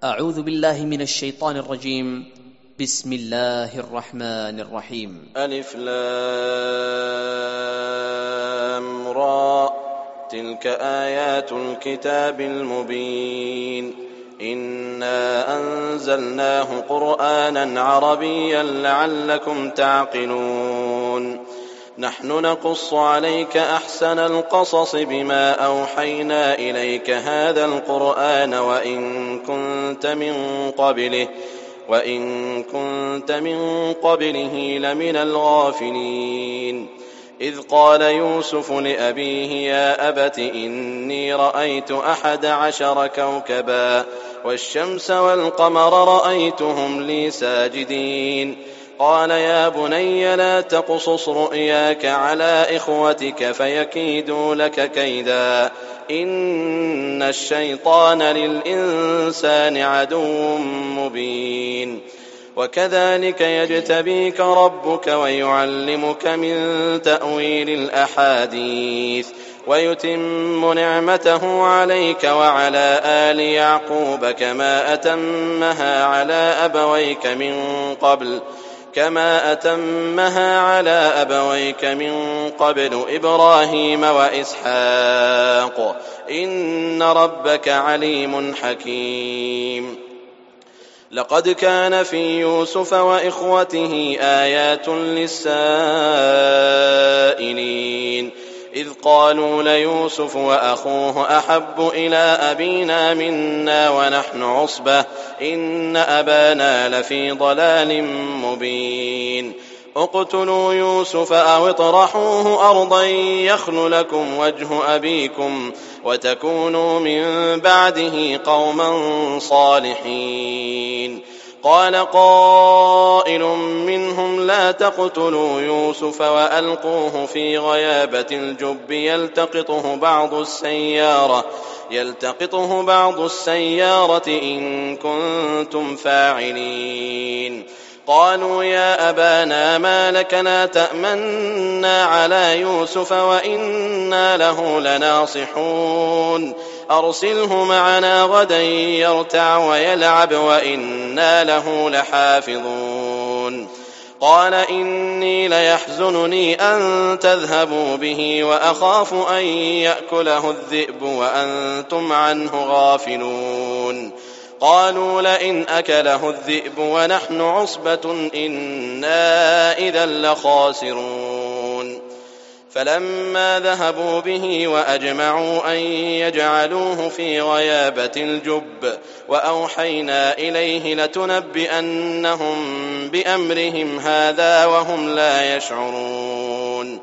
أعوذ بالله من الشيطان الرجيم. بسم الله الرحمن الرحيم. ألف لام را تلك آيات الكتاب المبين إنا أنزلناه قرآنا عربيا لعلكم تعقلون نحن نقص عليك أحسن القصص بما أوحينا إليك هذا القرآن وإن كنت من قبله لمن الغافلين إذ قال يوسف لأبيه يا أبت إني رأيت 11 كوكبا والشمس والقمر رأيتهم لي ساجدين قال يا بني لا تقصص رؤياك على إخوتك فيكيدوا لك كيدا إن الشيطان للإنسان عدو مبين وكذلك يجتبيك ربك ويعلمك من تأويل الأحاديث ويتم نعمته عليك وعلى آل يعقوب كما أتمها على أبويك من قبل إبراهيم وإسحاق إن ربك عليم حكيم لقد كان في يوسف وإخوته آيات للسائلين إذ قالوا ليوسف وأخوه أحب إلى أبينا منا ونحن عصبة إن أبانا لفي ضلال مبين اقتلوا يوسف أو اطرحوه أرضا يخل لكم وجه أبيكم وتكونوا من بعده قوما صالحين قال قائل منهم لا تقتلوا يوسف وألقوه في غيابة الجب يلتقطه بعض السيارة إن كنتم فاعلين قالوا يا أبانا ما لك لا تأمنا على يوسف وإنا له لناصحون أرسله معنا غدا يرتع ويلعب وإنا له لحافظون قال إني ليحزنني أن تذهبوا به وأخاف أن يأكله الذئب وأنتم عنه غافلون قالوا لئن أكله الذئب ونحن عصبة إنا إذا لخاسرون فلما ذهبوا به وأجمعوا أن يجعلوه في غيابة الجب وأوحينا إليه لتنبئنهم بأمرهم هذا وهم لا يشعرون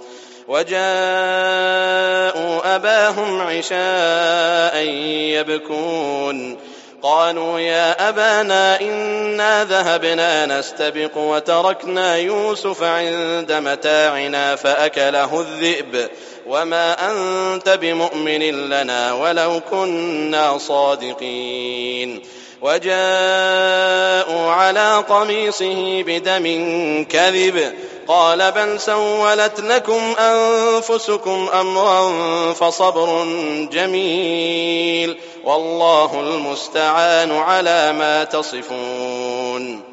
وجاءوا أباهم عشاء يبكون قالوا يا أبانا إنا ذهبنا نستبق وتركنا يوسف عند متاعنا فأكله الذئب وما أنت بمؤمن لنا ولو كنا صادقين وجاءوا على قميصه بدم كذب قال بل سولت لكم أنفسكم أمرا فصبر جميل والله المستعان على ما تصفون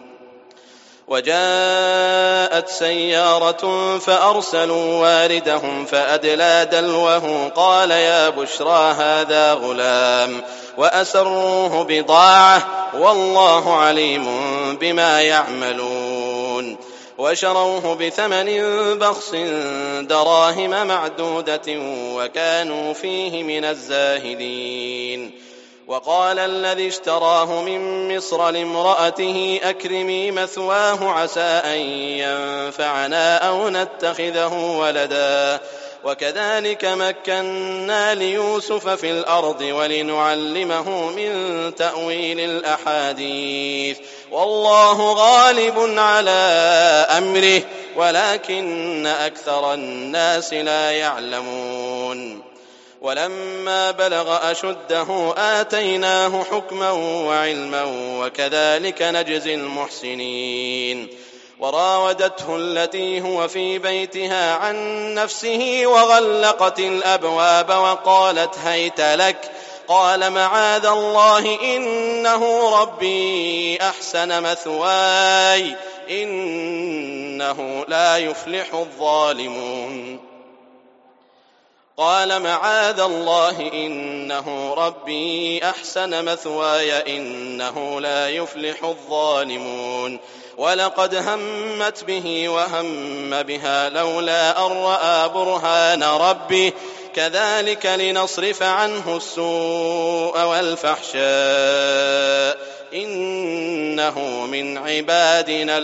وجاءت سيارة فأرسلوا واردهم فأدلى دلوه قال يا بشرى هذا غلام وأسروه بضاعة والله عليم بما يعملون وشروه بثمن بخس دراهم معدودة وكانوا فيه من الزاهدين وقال الذي اشتراه من مصر لامرأته أكرمي مثواه عسى أن ينفعنا أو نتخذه ولدا وكذلك مكنا ليوسف في الأرض ولنعلمه من تأويل الأحاديث والله غالب على أمره ولكن أكثر الناس لا يعلمون ولما بلغ أشده آتيناه حكما وعلما وكذلك نجزي المحسنين وراودته التي هو في بيتها عن نفسه وغلقت الأبواب وقالت هيت لك قال معاذ الله إنه ربي أحسن مثواي إنه لا يفلح الظالمون قال معاذ الله إنه ربي أحسن مثواي إنه لا يفلح الظالمون ولقد همت به وهم بها لولا أن رأى برهان ربه كذلك لنصرف عنه السوء والفحشاء إنه من عبادنا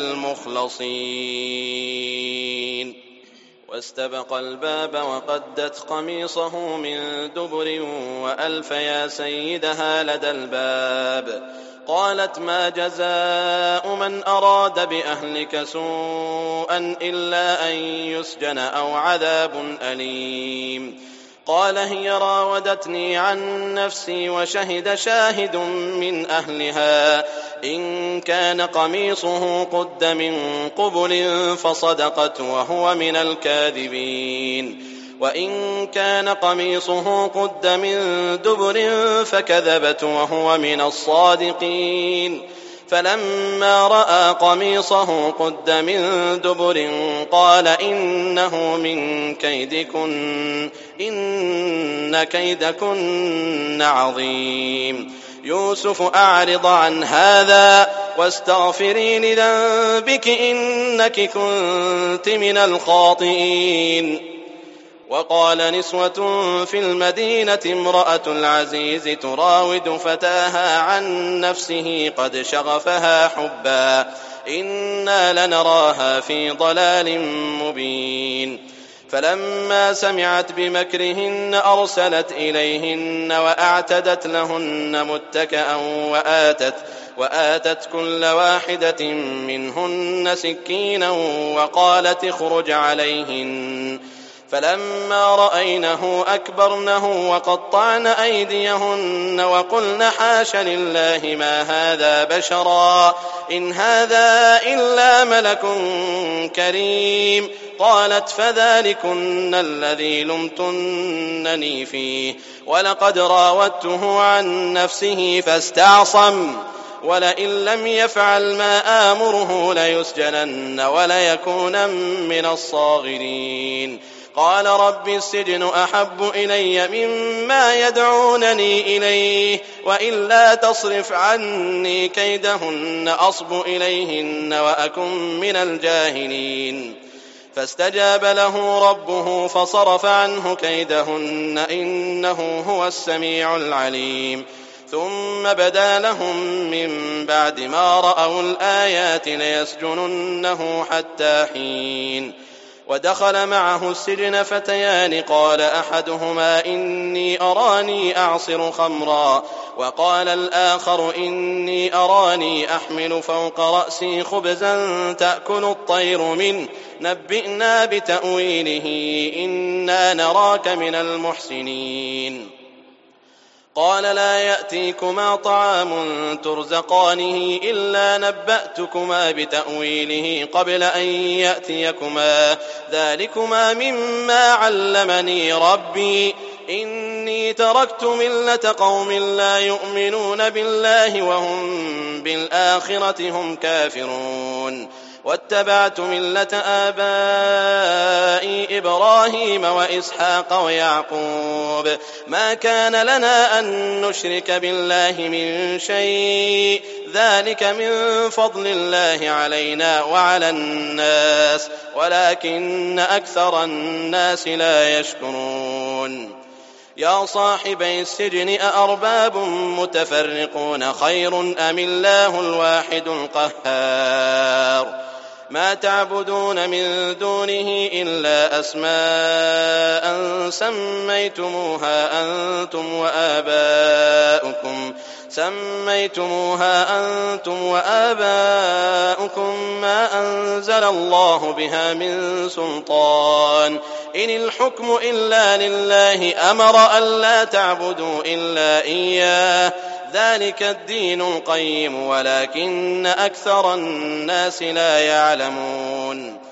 المخلصين واستبق الباب وقدت قميصه من دبر وألف يا سيدها لدى الباب قالت ما جزاء من أراد بأهلك سوءا إلا أن يسجن أو عذاب أليم قال هي راودتني عن نفسي وشهد شاهد من أهلها إن كان قميصه قد من قبل فصدقت وهو من الكاذبين وإن كان قميصه قد من دبر فكذبت وهو من الصادقين فلما رأى قميصه قد من دبر قال إنه من كيدكن إن كيدكن عظيم يوسف أعرض عن هذا واستغفري لذنبك إنك كنت من الخاطئين وقال نسوة في المدينة امرأة العزيز تراود فتاها عن نفسه قد شغفها حبا إنا لنراها في ضلال مبين فلما سمعت بمكرهن أرسلت إليهن وأعتدت لهن متكئا وآتت كل واحدة منهن سكينا وقالت اخرج عليهن فلما رأينه أكبرنه وقطعن أيديهن وقلن حاش لله ما هذا بشرا إن هذا إلا ملك كريم قالت فذلكن الذي لمتنني فيه ولقد راودته عن نفسه فاستعصم ولئن لم يفعل ما آمره ليسجنن وليكونن من الصاغرين قال رب السجن أحب إلي مما يدعونني إليه وإلا تصرف عني كيدهن أصب إليهن وأكن من الجاهلين فاستجاب له ربه فصرف عنه كيدهن إنه هو السميع العليم ثم بدا لهم من بعد ما رأوا الآيات ليسجننه حتى حين ودخل معه السجن فتيان قال أحدهما إني أراني أعصر خمرا وقال الآخر إني أراني أحمل فوق رأسي خبزا تأكل الطير منه نبئنا بتأويله إنا نراك من المحسنين قال لا يأتيكما طعام ترزقانه إلا نبأتكما بتأويله قبل أن يأتيكما ذلكما مما علمني ربي إني تركت ملة قوم لا يؤمنون بالله وهم بالآخرة هم كافرون واتبعت ملة آبائي إبراهيم وإسحاق ويعقوب ما كان لنا أن نشرك بالله من شيء ذلك من فضل الله علينا وعلى الناس ولكن أكثر الناس لا يشكرون يا صاحبي السجن أأرباب متفرقون خير أم الله الواحد القهار ما تعبدون من دونه إلا أسماء سميتموها أنتم وآباؤكم ما أنزل الله بها من سلطان إن الحكم إلا لله أمر ألا تعبدوا إلا إياه ذلك الدين القيم ولكن أكثر الناس لا يعلمون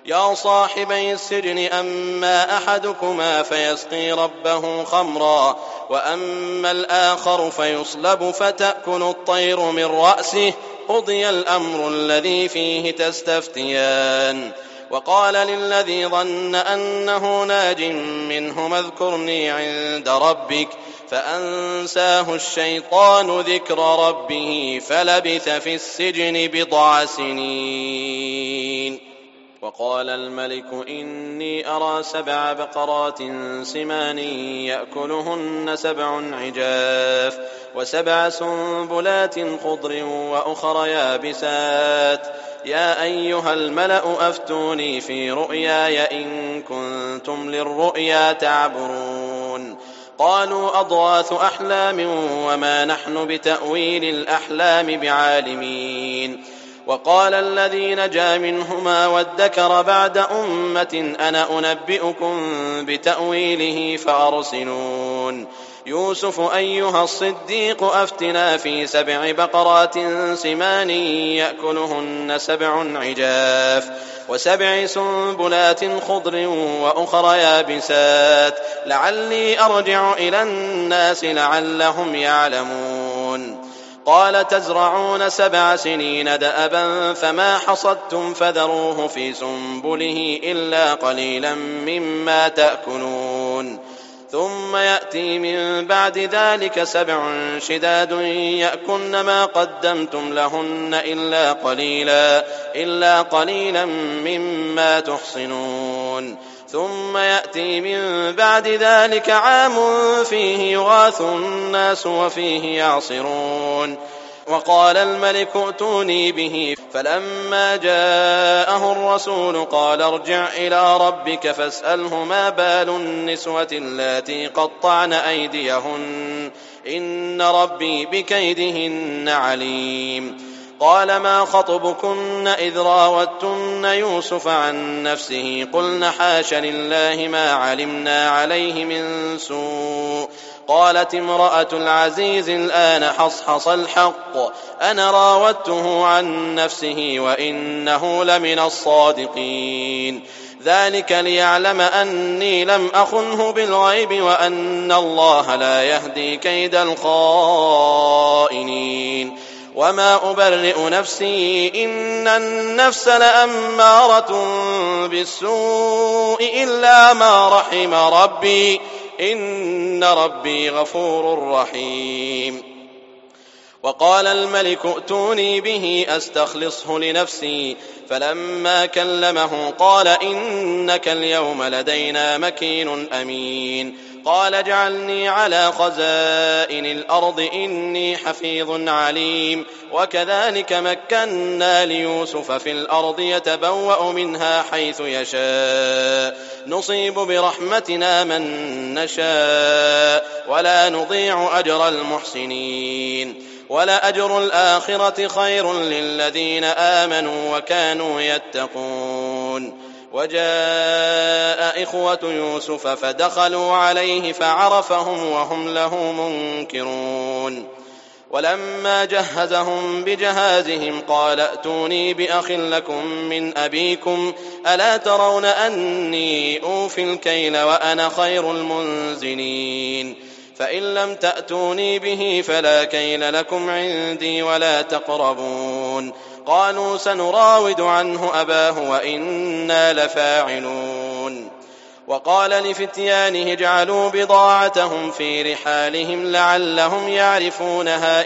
يا صاحبي السجن أما أحدكما فيسقي ربه خمرا وأما الآخر فيصلب فتأكل الطير من رأسه قضي الأمر الذي فيه تستفتيان. وقال للذي ظن أنه ناج منهما اذكرني عند ربك فأنساه الشيطان ذكر ربه فلبث في السجن بضع سنين. وقال الملك إني أرى 7 بقرات سمان يأكلهن 7 عجاف و7 سنبلات خضر وأخر يابسات يا أيها الملأ أفتوني في رؤياي إن كنتم للرؤيا تعبرون. قالوا أضغاث أحلام وما نحن بتأويل الأحلام بعالمين. وقال الذي نجا منهما وادكر بعد أمة أنا أنبئكم بتأويله فأرسلون. يوسف أيها الصديق أفتنا في 7 بقرات سمان يأكلهن 7 عجاف و7 سنبلات خضر وأخر يابسات لعلي أرجع إلى الناس لعلهم يعلمون. قال تزرعون 7 سنين دأبا فما حصدتم فذروه في سنبله إلا قليلا مما تأكلون. ثم يأتي من بعد ذلك 7 شداد يأكلن ما قدمتم لهن إلا قليلا مما تحصنون. ثم يأتي من بعد ذلك عام فيه يغاث الناس وفيه يعصرون. وقال الملك ائتوني به فلما جاءه الرسول قال ارجع إلى ربك فاسأله ما بال النسوة اللاتي قطعن أيديهن إن ربي بكيدهن عليم. قال ما خطبكن إذ راوتن يوسف عن نفسه قلن حاش لله ما علمنا عليه من سوء. قالت امرأة العزيز الآن حصحص الحق أنا راودته عن نفسه وإنه لمن الصادقين. ذلك ليعلم أني لم أخنه بالغيب وأن الله لا يهدي كيد الخائنين. وما أبرئ نفسي إن النفس لأمارة بالسوء إلا ما رحم ربي إن ربي غفور رحيم. وقال الملك ائتوني به أستخلصه لنفسي فلما كلمه قال إنك اليوم لدينا مكين أمين. قال اجعلني على خزائن الأرض إني حفيظ عليم. وكذلك مكنا ليوسف في الأرض يتبوأ منها حيث يشاء نصيب برحمتنا من نشاء ولا نضيع أجر المحسنين. ولأجر الآخرة خير للذين آمنوا وكانوا يتقون. وجاء إخوة يوسف فدخلوا عليه فعرفهم وهم له منكرون. ولما جهزهم بجهازهم قال ائتوني بأخ لكم من أبيكم ألا ترون أني أوفي الكيل وأنا خير المنزلين. فإن لم تأتوني به فلا كيل لكم عندي ولا تقربون. قالوا سنراود عنه أباه وإنا لفاعلون. وقال لفتيانه اجعلوا بضاعتهم في رحالهم لعلهم يعرفونها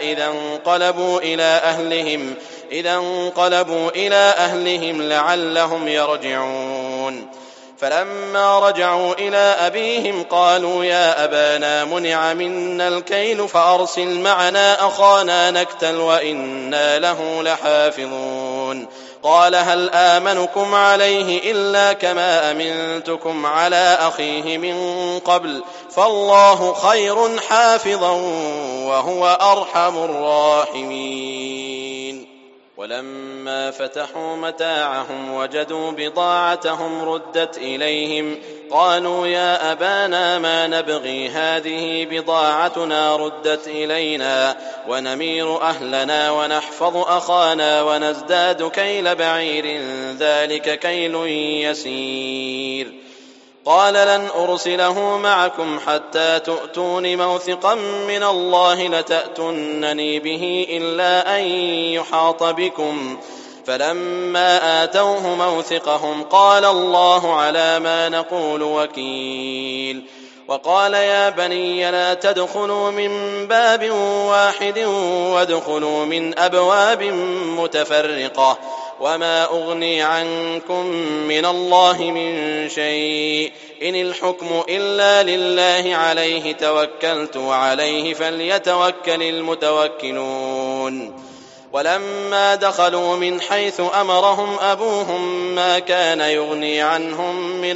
إذا انقلبوا إلى أهلهم لعلهم يرجعون. فلما رجعوا إلى أبيهم قالوا يا أبانا منع منا الكيل فأرسل معنا أخانا نكتل وإنا له لحافظون. قال هل آمنكم عليه إلا كما أمنتكم على أخيه من قبل فالله خير حافظا وهو أرحم الراحمين. ولما فتحوا متاعهم وجدوا بضاعتهم ردت إليهم قالوا يا أبانا ما نبغي هذه بضاعتنا ردت إلينا ونمير أهلنا ونحفظ أخانا ونزداد كيل بعير ذلك كيل يسير. قال لن أرسله معكم حتى تؤتون موثقا من الله لتأتونني به إلا أن يحاط بكم. فلما آتوه موثقهم قال الله على ما نقول وكيل. وقال يا بني لا تدخلوا من باب واحد وادخلوا من أبواب متفرقة وما أغني عنكم من الله من شيء إن الحكم إلا لله عليه توكلت وعليه فليتوكل المتوكلون. ولما دخلوا من حيث أمرهم أبوهم ما كان يغني عنهم من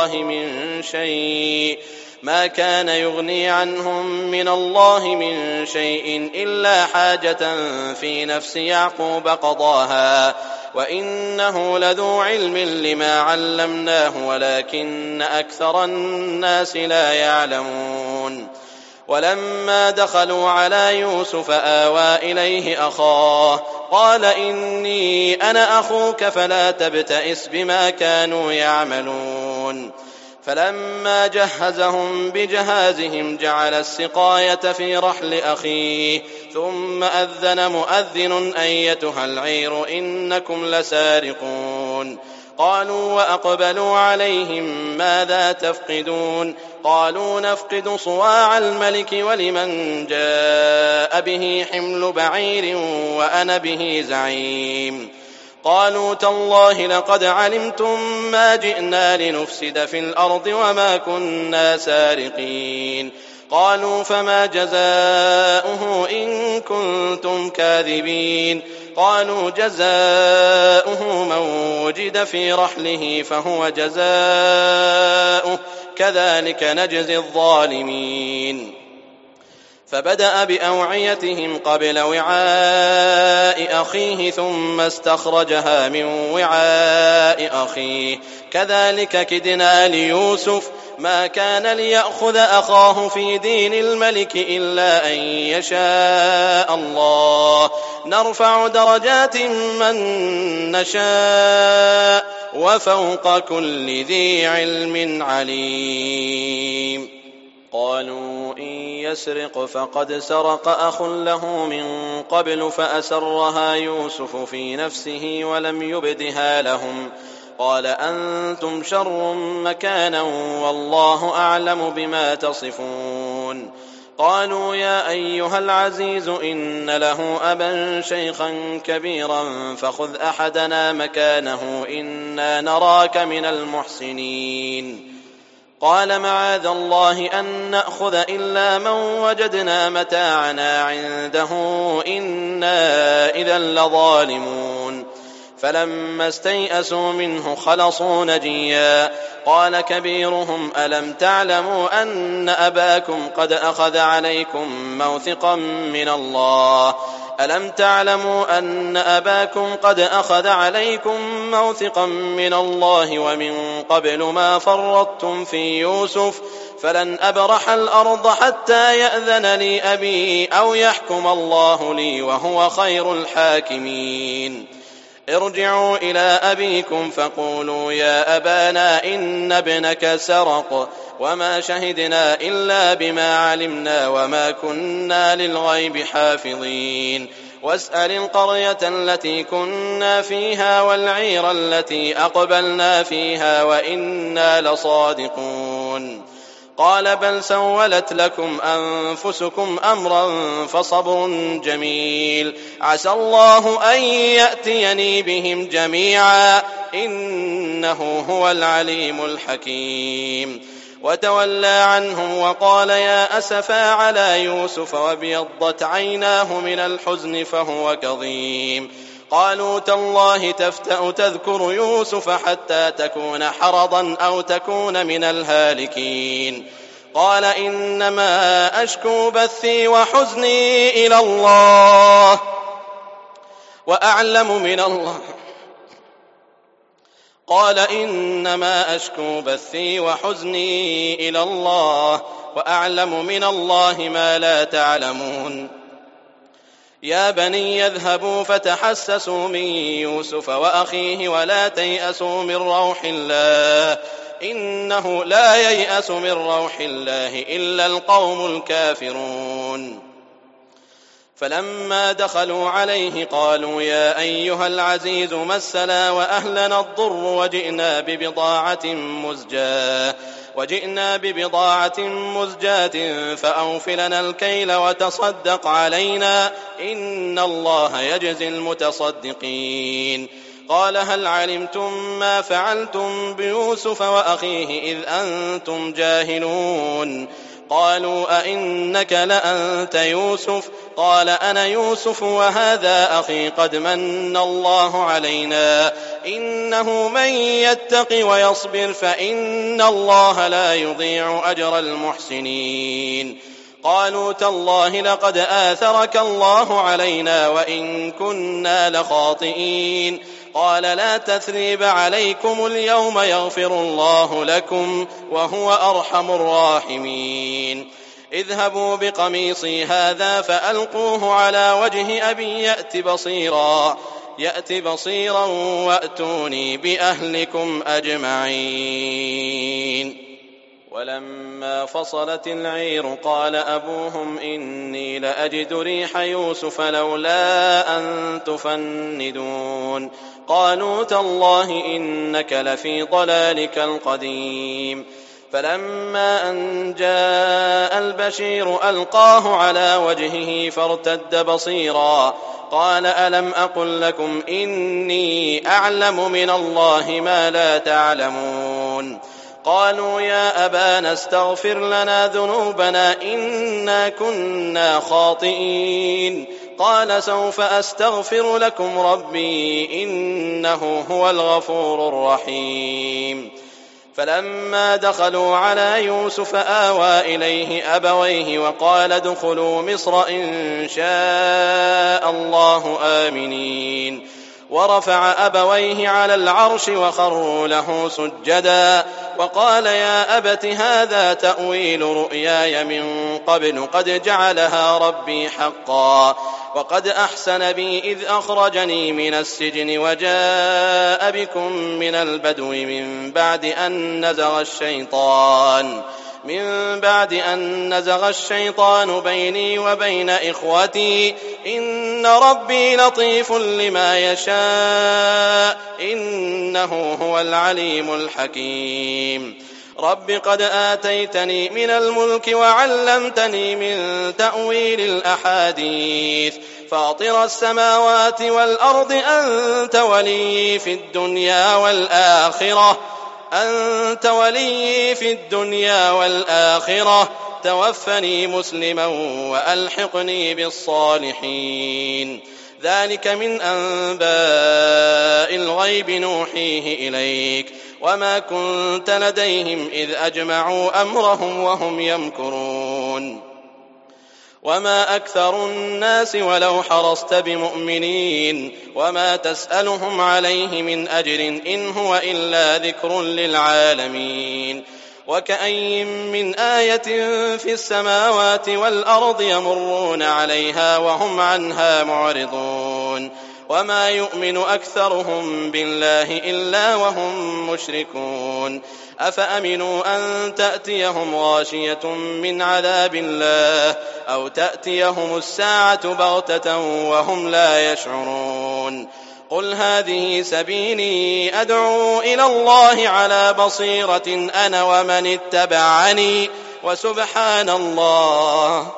الله من شيء إلا حاجة في نفس يعقوب قضاها وإنه لذو علم لما علمناه ولكن أكثر الناس لا يعلمون. ولما دخلوا على يوسف آوى إليه أخاه قال إني أنا أخوك فلا تبتئس بما كانوا يعملون. فلما جهزهم بجهازهم جعل السقاية في رحل أخيه ثم أذن مؤذن أيتها العير إنكم لسارقون. قالوا وأقبلوا عليهم ماذا تفقدون قالوا نفقد صواع الملك ولمن جاء به حمل بعير وأنا به زعيم. قالوا تالله لقد علمتم ما جئنا لنفسد في الأرض وما كنا سارقين. قالوا فما جزاؤه إن كنتم كاذبين. قالوا جزاؤه من وجد في رحله فهو جزاؤه كذلك نجزي الظالمين. فبدأ بأوعيتهم قبل وعاء أخيه ثم استخرجها من وعاء أخيه كذلك كدنا ليوسف ما كان ليأخذ أخاه في دين الملك إلا أن يشاء الله نرفع درجات من نشاء وفوق كل ذي علم عليم. قالوا إن يسرق فقد سرق أخ له من قبل فأسرها يوسف في نفسه ولم يبدها لهم قال أنتم شر مكانا والله أعلم بما تصفون. قالوا يا أيها العزيز إن له أبا شيخا كبيرا فخذ أحدنا مكانه إنا نراك من المحسنين. قال معاذ الله أن نأخذ إلا من وجدنا متاعنا عنده إنا إذا لظالمون. فلما استيئسوا منه خلصوا نجيا. قال كبيرهم ألم تعلموا أن أباكم قد أخذ عليكم موثقا من الله ومن قبل ما فرطتم في يوسف فلن أبرح الأرض حتى يأذن لي أبي أو يحكم الله لي وهو خير الحاكمين. ارجعوا إلى أبيكم فقولوا يا أبانا إن ابنك سرق وما شهدنا إلا بما علمنا وما كنا للغيب حافظين. واسأل القرية التي كنا فيها والعير التي أقبلنا فيها وإنا لصادقون. قال بل سولت لكم أنفسكم أمرا فصبر جميل عسى الله أن يأتيني بهم جميعا إنه هو العليم الحكيم. وتولى عنهم وقال يا أسفا على يوسف وابيضت عيناه من الحزن فهو كظيم. قالوا تالله تفتأ تذكر يوسف حتى تكون حرضا أو تكون من الهالكين. قال إنما أشكو بثي وحزني إلى الله وأعلم من الله. قال إنما أشكو بثي وحزني إلى الله وأعلم من الله ما لا تعلمون. يا بني يذهبوا فتحسسوا من يوسف وأخيه ولا تيأسوا من روح الله إنه لا ييأس من روح الله إلا القوم الكافرون. فلما دخلوا عليه قالوا يا أيها العزيز مسنا وأهلنا الضر وجئنا ببضاعة مزجاة فأوف لنا الكيل وتصدق علينا إن الله يجزي المتصدقين. قال هل علمتم ما فعلتم بيوسف وأخيه إذ أنتم جاهلون؟ قالوا أئنك لأنت يوسف؟ قال أنا يوسف وهذا أخي قد من الله علينا إنه من يتق ويصبر فإن الله لا يضيع أجر المحسنين. قالوا تالله لقد آثرك الله علينا وإن كنا لخاطئين. قال لا تثريب عليكم اليوم يغفر الله لكم وهو أرحم الراحمين. اذهبوا بقميصي هذا فألقوه على وجه أبي يأت بصيرا وأتوني بأهلكم أجمعين. ولما فصلت العير قال أبوهم إني لأجد ريح يوسف لولا أن تفندون. قالوا تالله إنك لفي ضلالك القديم. فلما أن جاء البشير ألقاه على وجهه فارتد بصيرا قال ألم أقل لكم إني أعلم من الله ما لا تعلمون؟ قالوا يا أبانا استغفر لنا ذنوبنا إنا كنا خاطئين. قال سوف أستغفر لكم ربي إنه هو الغفور الرحيم. فلما دخلوا على يوسف آوى إليه أبويه وقال ادخلوا مصر إن شاء الله آمنين. ورفع أبويه على العرش وخروا له سجدا وقال يا أبت هذا تأويل رؤياي من قبل قد جعلها ربي حقا وقد أحسن بي إذ أخرجني من السجن وجاء بكم من البدو من بعد أن نزغ الشيطان بيني وبين إخوتي إن ربي لطيف لما يشاء إنه هو العليم الحكيم. رب قد آتيتني من الملك وعلمتني من تأويل الأحاديث فاطر السماوات والأرض أنت ولي في الدنيا والآخرة توفني مسلما وألحقني بالصالحين. ذلك من أنباء الغيب نوحيه إليك وما كنت لديهم إذ أجمعوا أمرهم وهم يمكرون. وما أكثر الناس ولو حرصت بمؤمنين وما تسألهم عليه من أجر إن هو إلا ذكر للعالمين. وكأين من آية في السماوات والأرض يمرون عليها وهم عنها معرضون وما يؤمن أكثرهم بالله إلا وهم مشركون. أفأمنوا أن تأتيهم غاشية من عذاب الله أو تأتيهم الساعة بغتة وهم لا يشعرون. قل هذه سبيلي أدعو إلى الله على بصيرة أنا ومن اتبعني وسبحان الله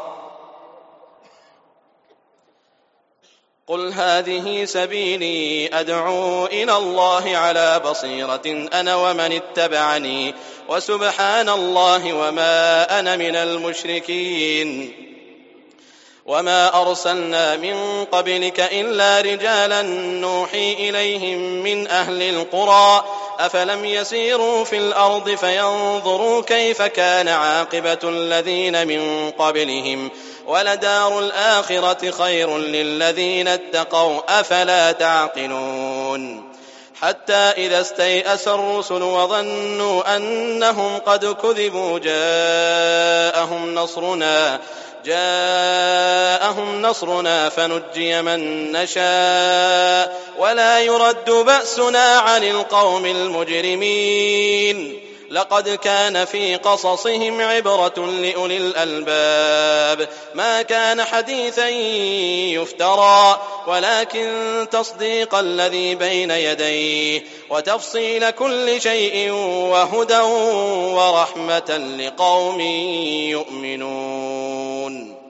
قل هذه سبيلي أدعو إلى الله على بصيرة أنا ومن اتبعني وسبحان الله وما أنا من المشركين. وما أرسلنا من قبلك إلا رجالا نوحي إليهم من أهل القرى أفلم يسيروا في الأرض فينظروا كيف كان عاقبة الذين من قبلهم ولدار الآخرة خير للذين اتقوا أفلا تعقلون حتى إذا استيأس الرسل وظنوا أنهم قد كذبوا جاءهم نصرنا فنجي من نشاء ولا يرد بأسنا عن القوم المجرمين لقد كان في قصصهم عبرة لأولي الألباب ما كان حديثا يفترى ولكن تصديق الذي بين يديه وتفصيل كل شيء وهدى ورحمة لقوم يؤمنون.